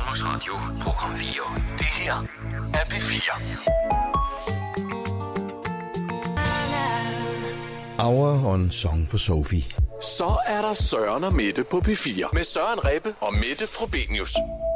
Danmarksradio Program 4. Det her er P4. Hour on Song for Sophie. Så er der Søren og Mette på P4 med Søren Rebbe og Mette Frobenius.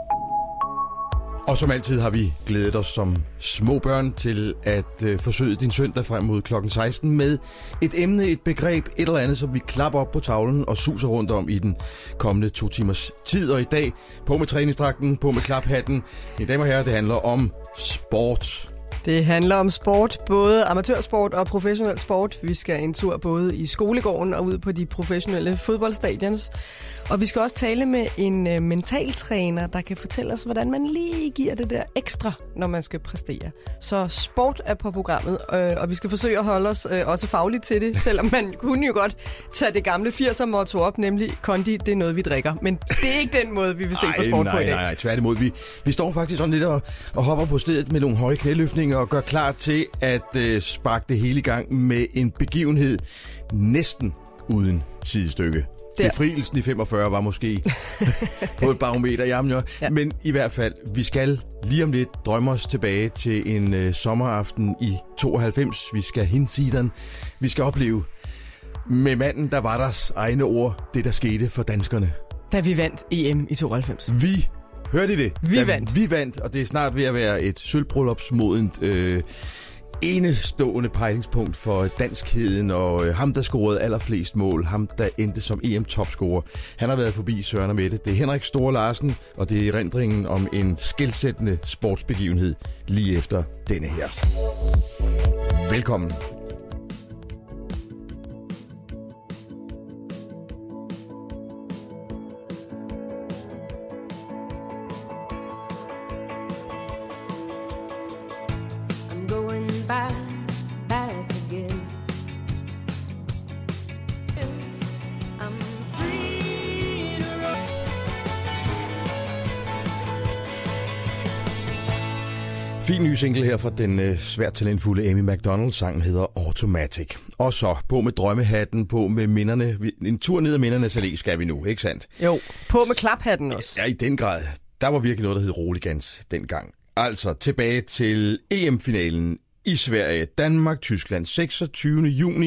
Og som altid har vi glædet os som små børn til at forsøge din søndag frem mod klokken 16 med et emne, et begreb, et eller andet, som vi klapper op på tavlen og suser rundt om i den kommende 2 timers tid. Og i dag på med træningsdragten, på med klaphatten. Mine damer og herrer, det handler om sport. Det handler om sport, både amatørsport og professionel sport. Vi skal en tur både i skolegården og ud på de professionelle fodboldstadions. Og vi skal også tale med en mentaltræner, der kan fortælle os, hvordan man lige giver det der ekstra, når man skal præstere. Så sport er på programmet, og vi skal forsøge at holde os også fagligt til det, selvom man kunne jo godt tage det gamle 80'er-motto op, nemlig kondi, det er noget, vi drikker. Men det er ikke den måde, vi vil se på sport på i dag. Nej, tværtimod. Vi står faktisk sådan lidt og hopper på stedet med nogle høje knæløftninger og gør klar til at sparke det hele i gang med en begivenhed næsten uden sidestykke. Befrielsen i 45 var måske på et barometer, ja. Men i hvert fald, vi skal lige om lidt drømme os tilbage til en sommeraften i 92. Vi skal hinsideren. Vi skal opleve med manden, der var deres egne ord, det der skete for danskerne. Da vi vandt EM i 92. Vi. Hørte I det? Vi vandt, og det er snart ved at være et sølvbryllupsmodent enestående pejlingspunkt for danskheden, og ham, der scorede allerflest mål, ham, der endte som EM-topscorer. Han har været forbi Søren og Mette. Det er Henrik Store Larsen, og det er erindringen om en skelsættende sportsbegivenhed lige efter denne her. Velkommen. Fin ny single her fra den svært talentfulde Amy Macdonald. Sangen hedder Automatic. Og så på med drømmehatten, på med minderne. En tur ned ad mindernes allé skal vi nu, ikke sandt? Jo, på med klaphatten også. Ja, i den grad. Der var virkelig noget, der hed Roligans dengang. Altså tilbage til EM-finalen i Sverige. Danmark-Tyskland 26. juni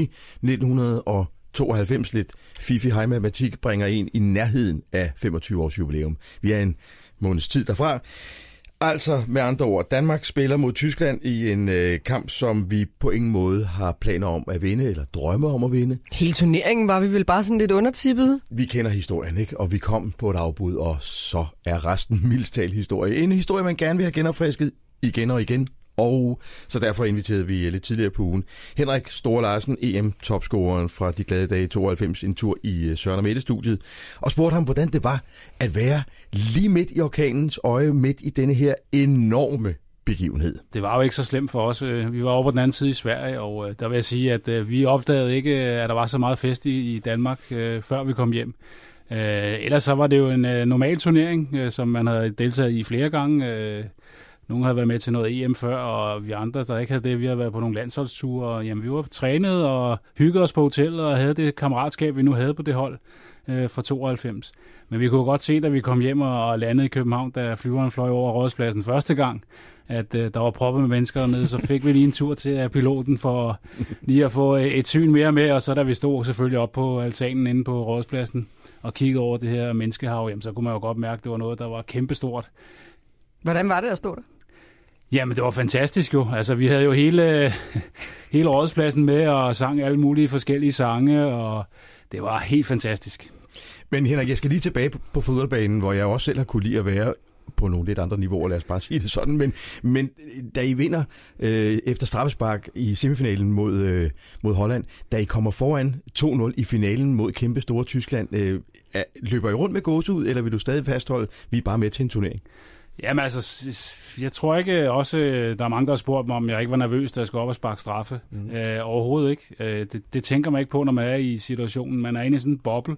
1992. Lidt fifi high matematik bringer en i nærheden af 25 års jubilæum. Vi er en måneds tid derfra. Altså med andre ord, Danmark spiller mod Tyskland i en kamp, som vi på ingen måde har planer om at vinde, eller drømme om at vinde. Hele turneringen var vi vel bare sådan lidt undertippet. Vi kender historien, ikke? Og vi kom på et afbud, og så er resten mildest talt historie. En historie, man gerne vil have genopfrisket igen og igen. Og så derfor inviterede vi lidt tidligere på ugen Henrik Store Larsen, EM-topscoreren fra de glade dage 92, en tur i Søren og Mette-studiet, og spurgte ham, hvordan det var at være lige midt i orkanens øje, midt i denne her enorme begivenhed. Det var jo ikke så slemt for os. Vi var over på den anden side i Sverige, og der vil jeg sige, at vi opdagede ikke, at der var så meget fest i Danmark, før vi kom hjem. Ellers så var det jo en normal turnering, som man havde deltaget i flere gange. Nogle havde været med til noget EM før, og vi andre, der ikke havde det, vi havde været på nogle landsholdsture. Og, jamen, vi var trænet og hyggede os på hotellet og havde det kammeratskab, vi nu havde på det hold fra 92. Men vi kunne godt se, da vi kom hjem og landede i København, da flyveren fløj over Rådhuspladsen første gang, at der var proppet med mennesker dernede, så fik vi lige en tur til piloten for lige at få et syn mere med, og så da vi stod selvfølgelig op på altanen inde på Rådhuspladsen og kiggede over det her menneskehav, jamen, så kunne man jo godt mærke, at det var noget, der var kæmpestort. Hvordan var det at stå der? Jamen, det var fantastisk jo. Altså, vi havde jo hele Rådhuspladsen med og sang alle mulige forskellige sange, og det var helt fantastisk. Men Henrik, jeg skal lige tilbage på fodboldbanen, hvor jeg også selv har kunne lide at være på nogle lidt andre niveauer, lad os bare sige det sådan. Men da I vinder efter straffespark i semifinalen mod Holland, da I kommer foran 2-0 i finalen mod kæmpe store Tyskland, løber I rundt med gåsehud, eller vil du stadig fastholde, vi er bare med til en turnering? Jamen altså, jeg tror ikke også, der er mange, der har spurgt mig, om jeg ikke var nervøs, da jeg skulle op og sparke straffe. Overhovedet ikke. Det tænker man ikke på, når man er i situationen. Man er inde i sådan en boble.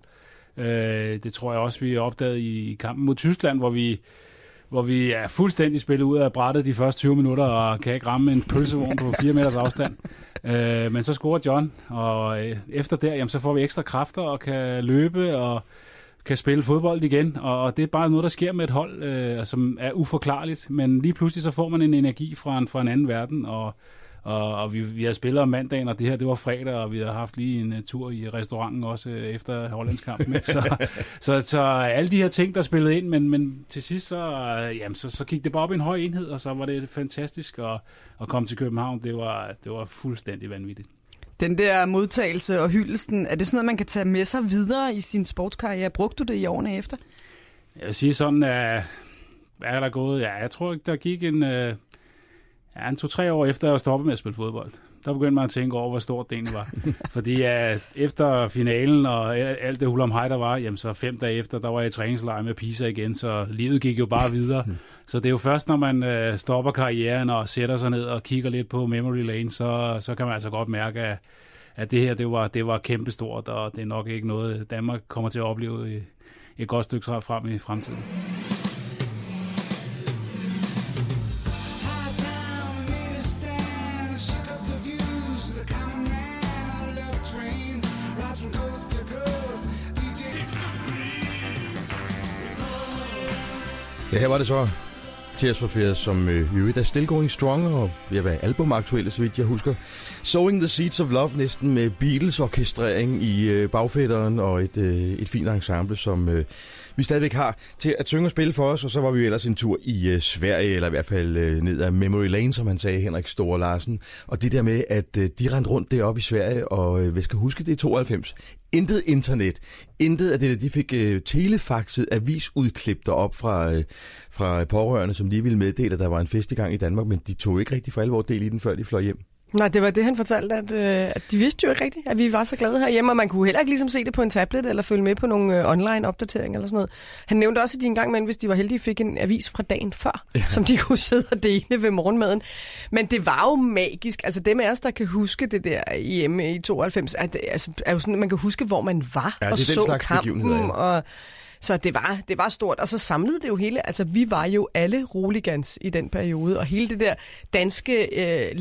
Det tror jeg også, vi opdagede i kampen mod Tyskland, hvor vi er fuldstændig spillet ud af brættet de første 20 minutter, og kan ikke ramme en pølsevogn på 4 meters afstand. Men så scorer John, og efter der, jamen, så får vi ekstra kræfter og kan løbe og kan spille fodbold igen, og det er bare noget, der sker med et hold, som er uforklarligt, men lige pludselig så får man en energi fra en anden verden, og vi har spillet om mandagen, og det her, det var fredag, og vi har haft lige en tur i restauranten også efter Hollandskampen. Så alle de her ting, der spillede ind, men til sidst så gik det bare op i en høj enhed, og så var det fantastisk at komme til København. Det var fuldstændig vanvittigt. Den der modtagelse og hyldelsen, er det sådan noget, man kan tage med sig videre i sin sportskarriere? Brugte du det i årene efter? Jeg vil sige sådan, hvad er der gået? Ja, jeg tror, der gik en 2-3 år efter, jeg stoppede med at spille fodbold. Der begyndte man at tænke over, hvor stort det egentlig var. Fordi efter finalen og alt det hulamhej, der var, jamen så 5 dage efter, der var jeg i træningslejr med Pisa igen, så livet gik jo bare videre. Så det er jo først, når man stopper karrieren og sætter sig ned og kigger lidt på memory lane, så kan man altså godt mærke, at det her, det var kæmpestort, og det er nok ikke noget, Danmark kommer til at opleve et godt stykke frem i fremtiden. Ja, her var det så Tears for Fears, som jo er still going strong, og ved at være albumaktuelle, så vidt jeg husker. Sowing the Seeds of Love, næsten med Beatles-orkestrering i bagfætteren, og et fint ensemble, som vi stadigvæk har til at synge og spille for os. Og så var vi jo ellers en tur i Sverige, eller i hvert fald ned ad Memory Lane, som han sagde, Henrik Store Larsen. Og det der med, at de rendte rundt deroppe i Sverige, og vi skal huske, det er 92. Intet internet. Intet af det, de fik telefaxet avisudklip derop fra pårørende, som lige ville meddele, at der var en fest i gang i Danmark, men de tog ikke rigtig for alvor del i den, før de fløj hjem. Nej, det var det, han fortalte, at de vidste jo ikke rigtigt, at vi var så glade herhjemme, og man kunne heller ikke ligesom se det på en tablet, eller følge med på nogle online-opdateringer eller sådan noget. Han nævnte også, at de engang, men hvis de var heldige, fik en avis fra dagen før, som de kunne sidde og dele ved morgenmaden. Men det var jo magisk. Altså dem af os, der kan huske det der EM i 92, er jo sådan, at man kan huske, hvor man var og så kampen, og så det var stort, og så samlede det jo hele, altså vi var jo alle roligans i den periode, og hele det der danske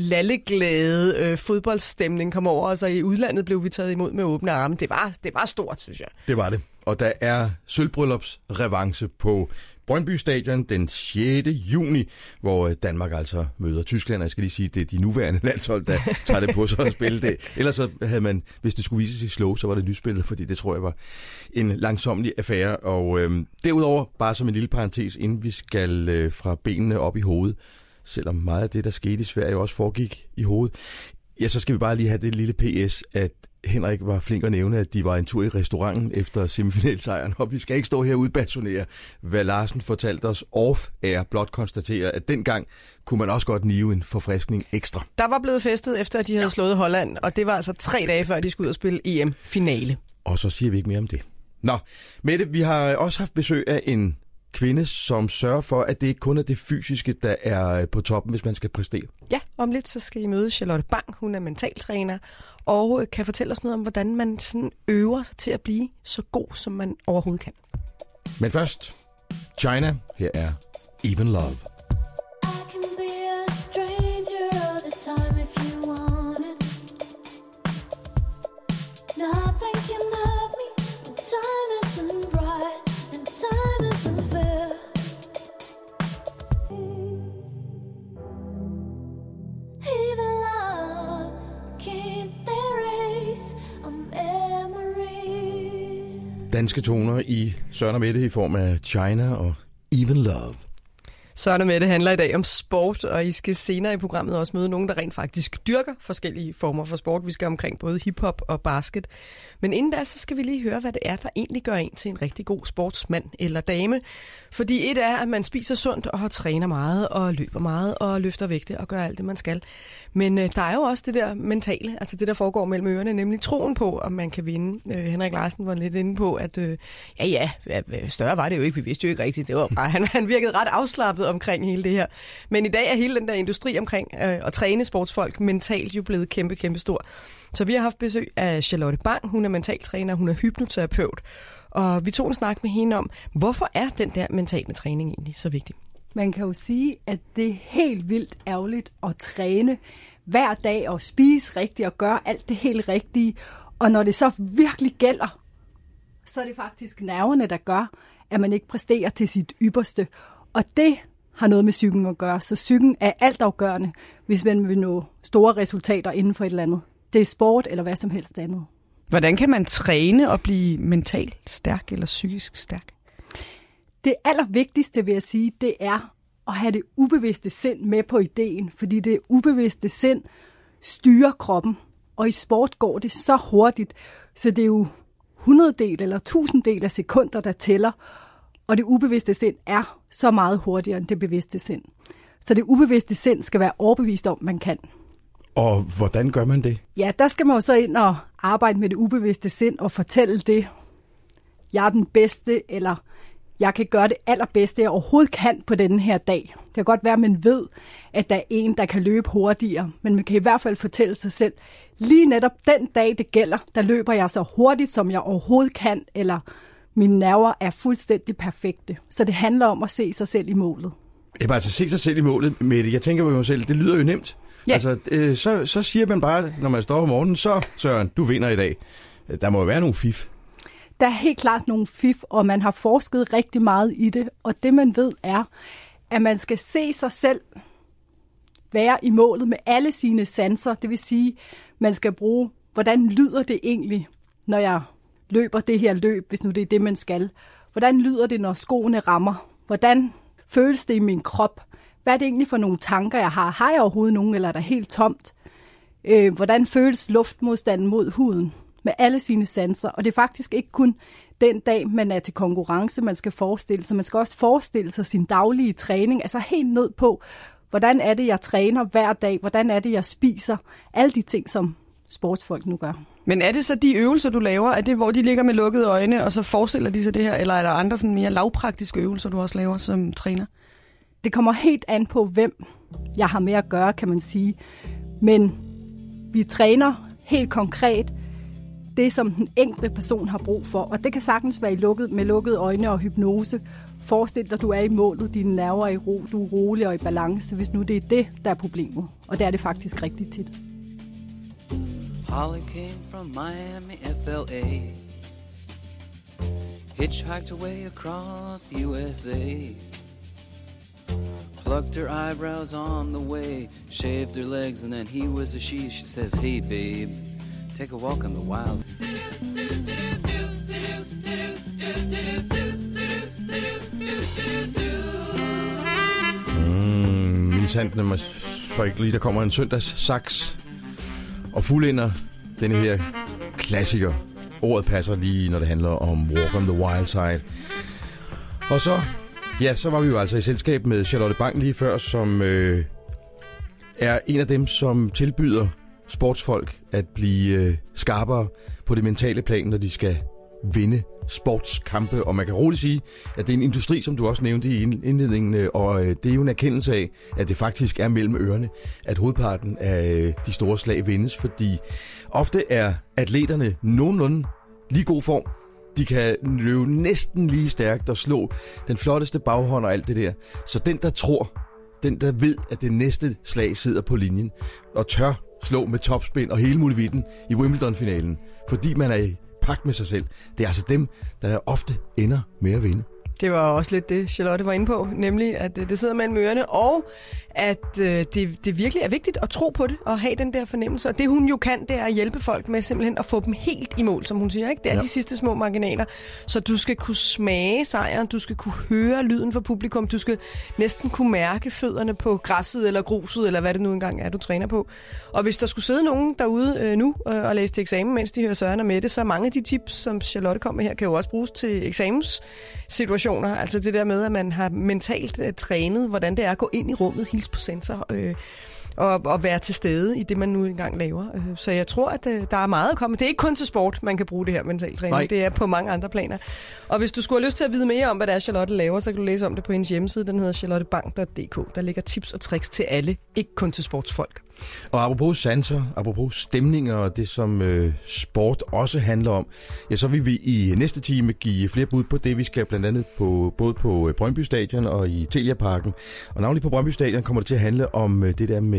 lalleglade fodboldstemning kom over, og så i udlandet blev vi taget imod med åbne arme. Det var stort, synes jeg. Det var det, og der er sølvbryllupsrevanche på Brøndby Stadion den 6. juni, hvor Danmark altså møder Tyskland, og jeg skal lige sige, det er de nuværende landshold, der tager det på sig at spille det. Ellers så havde man, hvis det skulle vises i slow, så var det lysspillet, fordi det tror jeg var en langsomlig affære. Og derudover, bare som en lille parentes, inden vi skal fra benene op i hovedet, selvom meget af det, der skete i Sverige, også foregik i hovedet, ja, så skal vi bare lige have det lille PS, at Henrik var flink at nævne, at de var en tur i restauranten efter semifinalsejren, og vi skal ikke stå herude og basunere, hvad Larsen fortalte os off-air, blot konstatere, at dengang kunne man også godt nive en forfriskning ekstra. Der var blevet festet efter, at de havde slået Holland, og det var altså 3 dage før, de skulle ud og spille EM-finale. Og så siger vi ikke mere om det. Nå, Mette, vi har også haft besøg af en kvinde, som sørger for, at det ikke kun er det fysiske, der er på toppen, hvis man skal præstere. Ja, om lidt så skal I møde Charlotte Bang. Hun er mentaltræner og kan fortælle os noget om, hvordan man sådan øver sig til at blive så god, som man overhovedet kan. Men først, China. Her er Even Love. Danske toner i Søren og Mette i form af China og Even Love. Søren og Mette handler i dag om sport, og I skal senere i programmet også møde nogen, der rent faktisk dyrker forskellige former for sport. Vi skal omkring både hiphop og basket. Men inden da, så skal vi lige høre, hvad det er, der egentlig gør en til en rigtig god sportsmand eller dame. Fordi et er, at man spiser sundt og træner meget og løber meget og løfter vægte og gør alt det, man skal. Men der er jo også det der mentale, altså det, der foregår mellem ørerne, nemlig troen på, om man kan vinde. Henrik Larsen var lidt inde på, at større var det jo ikke, vi vidste jo ikke rigtigt. Det var bare, han virkede ret afslappet omkring hele det her. Men i dag er hele den der industri omkring at træne sportsfolk mentalt jo blevet kæmpe stor. Så vi har haft besøg af Charlotte Bang, hun er mentaltræner, hun er hypnoterapeut, og vi tog en snak med hende om, hvorfor er den der mentale træning egentlig så vigtig? Man kan jo sige, at det er helt vildt ærgerligt at træne hver dag og spise rigtigt og gøre alt det helt rigtige. Og når det så virkelig gælder, så er det faktisk nerverne, der gør, at man ikke præsterer til sit ypperste. Og det har noget med psyken at gøre. Så psyken er altafgørende, hvis man vil nå store resultater inden for et eller andet. Det er sport eller hvad som helst andet. Hvordan kan man træne og blive mentalt stærk eller psykisk stærk? Det allervigtigste, vil jeg sige, det er at have det ubevidste sind med på ideen. Fordi det ubevidste sind styrer kroppen. Og i sport går det så hurtigt, så det er jo 100-del eller 1000-del af sekunder, der tæller. Og det ubevidste sind er så meget hurtigere end det bevidste sind. Så det ubevidste sind skal være overbevist om, man kan. Og hvordan gør man det? Ja, der skal man jo så ind og arbejde med det ubevidste sind og fortælle det. Jeg er den bedste, eller jeg kan gøre det allerbedste, jeg overhovedet kan på denne her dag. Det kan godt være, at man ved, at der er en, der kan løbe hurtigere, men man kan i hvert fald fortælle sig selv, lige netop den dag, det gælder, der løber jeg så hurtigt, som jeg overhovedet kan, eller mine nerver er fuldstændig perfekte. Så det handler om at se sig selv i målet. Ja, altså se sig selv i målet, Mette. Jeg tænker på mig selv, det lyder jo nemt. Ja. Altså, så siger man bare, når man står om morgenen, så Søren, du vinder i dag. Der må jo være nogle fif. Der er helt klart nogle fif, og man har forsket rigtig meget i det. Og det man ved er, at man skal se sig selv være i målet med alle sine sanser. Det vil sige, man skal bruge, hvordan lyder det egentlig, når jeg løber det her løb, hvis nu det er det, man skal. Hvordan lyder det, når skoene rammer? Hvordan føles det i min krop? Hvad er det egentlig for nogle tanker, jeg har? Har jeg overhovedet nogen, eller er der helt tomt? Hvordan føles luftmodstanden mod huden? Med alle sine sanser. Og det er faktisk ikke kun den dag, man er til konkurrence, man skal forestille sig. Man skal også forestille sig sin daglige træning. Altså helt ned på, hvordan er det, jeg træner hver dag? Hvordan er det, jeg spiser? Alle de ting, som sportsfolk nu gør. Men er det så de øvelser, du laver? Er det, hvor de ligger med lukkede øjne, og så forestiller de sig det her? Eller er der andre sådan mere lavpraktiske øvelser, du også laver som træner? Det kommer helt an på, hvem jeg har med at gøre, kan man sige. Men vi træner helt konkret det, som den enkelte person har brug for. Og det kan sagtens være med lukkede øjne og hypnose. Forestil dig, at du er i målet, dine nerver er i ro, du er rolig og i balance, hvis nu det er det, der er problemet. Og det er det faktisk rigtig tit. Holly came from Miami, FLA. Hitchhiked away across USA. Plucked her eyebrows on the way. Shaved her legs and then he was a she. She says, hey babe, take a walk on the wild. Interessant, når man så ikke lige, der kommer en søndagssaks og fuldender denne her klassiker. Ordet passer lige, når det handler om Walk on the Wild Side. Og så var vi jo altså i selskab med Charlotte Bang lige før, som er en af dem, som tilbyder sportsfolk at blive skarpere på det mentale plan, når de skal vinde sportskampe. Og man kan roligt sige, at det er en industri, som du også nævnte i indledningen, og det er jo en erkendelse af, at det faktisk er mellem ørerne, at hovedparten af de store slag vindes, fordi ofte er atleterne nogenlunde lige god form. De kan løbe næsten lige stærkt og slå den flotteste baghånd og alt det der. Så den, der tror, den, der ved, at det næste slag sidder på linjen, og tør slå med topspin og hele muligheden i Wimbledon-finalen, fordi man er i pagt med sig selv, det er altså dem, der ofte ender med at vinde. Det var også lidt det, Charlotte var inde på, nemlig at det sidder mellem ørerne, og at det virkelig er vigtigt at tro på det, og have den der fornemmelse. Og det hun jo kan, det er at hjælpe folk med simpelthen at få dem helt i mål, som hun siger. Ikke? Det er de sidste små marginaler, så du skal kunne smage sejren, du skal kunne høre lyden fra publikum, du skal næsten kunne mærke fødderne på græsset eller gruset, eller hvad det nu engang er, du træner på. Og hvis der skulle sidde nogen derude nu og læse til eksamen, mens de hører Søren og Mette, så mange af de tips, som Charlotte kom med her, kan jo også bruges til eksamenssituationer. Altså det der med, at man har mentalt trænet, hvordan det er at gå ind i rummet, hilse på sensor og være til stede i det, man nu engang laver. Så jeg tror, at der er meget at komme. Det er ikke kun til sport, man kan bruge det her mentalt træning. Nej. Det er på mange andre planer. Og hvis du skulle have lyst til at vide mere om, hvad det er, Charlotte laver, så kan du læse om det på hendes hjemmeside. Den hedder charlottebang.dk. Der ligger tips og tricks til alle, ikke kun til sportsfolk. Og apropos sanser, apropos stemninger og det, som sport også handler om, ja, så vil vi i næste time give flere bud på det. Vi skal blandt andet både på Brøndby Stadion og i Telia Parken. Og navnlig på Brøndby Stadion kommer det til at handle om det der med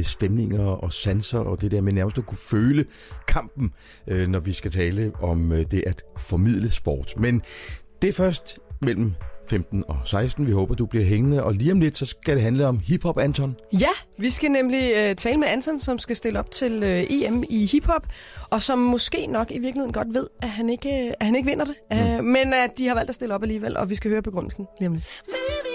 stemninger og sanser, og det der med nærmest at kunne føle kampen, når vi skal tale om det at formidle sport. Men det er først mellem 15 og 16. Vi håber, du bliver hængende, og lige om lidt, så skal det handle om hiphop, Anton. Ja, vi skal nemlig tale med Anton, som skal stille op til EM i hiphop, og som måske nok i virkeligheden godt ved, at han ikke vinder det, men at de har valgt at stille op alligevel, og vi skal høre begrundelsen lige om lidt.